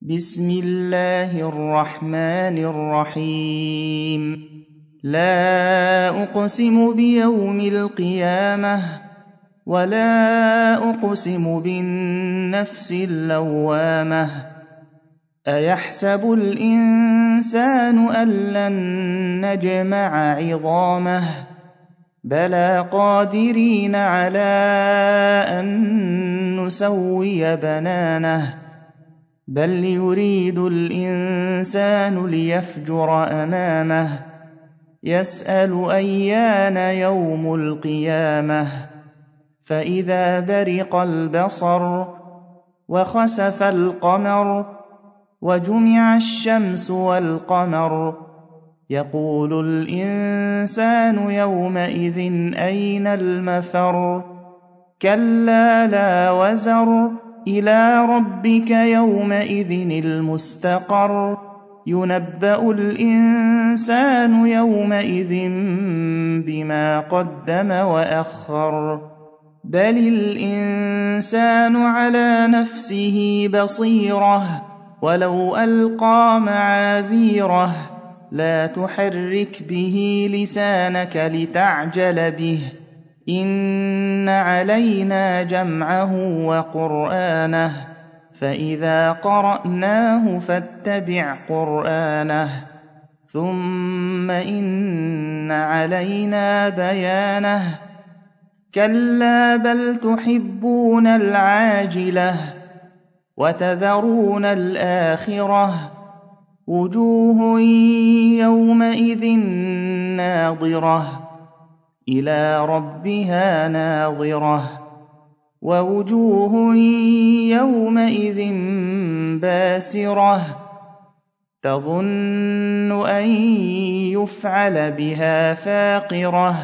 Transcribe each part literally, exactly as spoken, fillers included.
بسم الله الرحمن الرحيم لا أقسم بيوم القيامة ولا أقسم بالنفس اللوامة أيحسب الإنسان أن لن نجمع عظامه بلى قادرين على أن نسوي بنانه بل يريد الإنسان ليفجر أمامه يسأل أيان يوم القيامة فإذا برق البصر وخسف القمر وجمع الشمس والقمر يقول الإنسان يومئذ أين المفر كلا لا وزر إلى ربك يومئذ المستقر ينبأ الإنسان يومئذ بما قدم وأخر بل الإنسان على نفسه بصيرة ولو ألقى معاذيره لا تحرك به لسانك لتعجل به إن علينا جمعه وقرآنه فإذا قرأناه فاتبع قرآنه ثم إن علينا بيانه كلا بل تحبون العاجلة وتذرون الآخرة وجوه يومئذ ناظرة إلى ربها ناظرة ووجوه يومئذ باسرة تظن أن يفعل بها فاقرة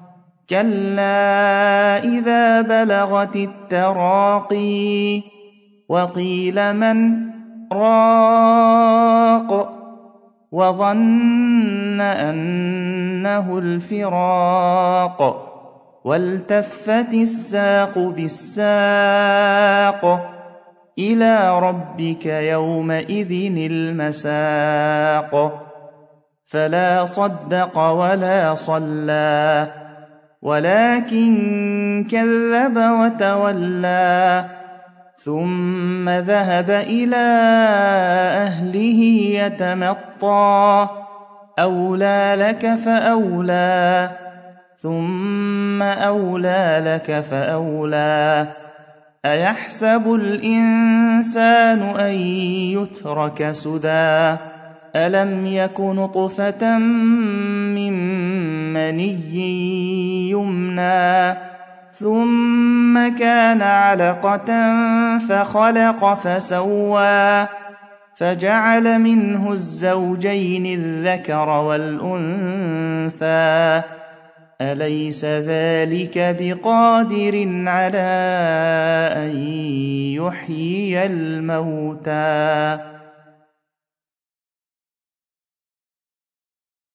كلا إذا بلغت التراقي وقيل من راق وظن أنه الفراق والتفت الساق بالساق إلى ربك يومئذ المساق فلا صدق ولا صلى ولكن كذب وتولى ثم ذهب إلى أهله يتمطى أولى لك فأولى ثم أولى لك فأولى أيحسب الإنسان أن يترك سدى ألم يك نطفة من مني يمنى ثم كان علقة فخلق فسوى فجعل منه الزوجين الذكر والأنثى أليس ذلك بقادر على أن يحيي الموتى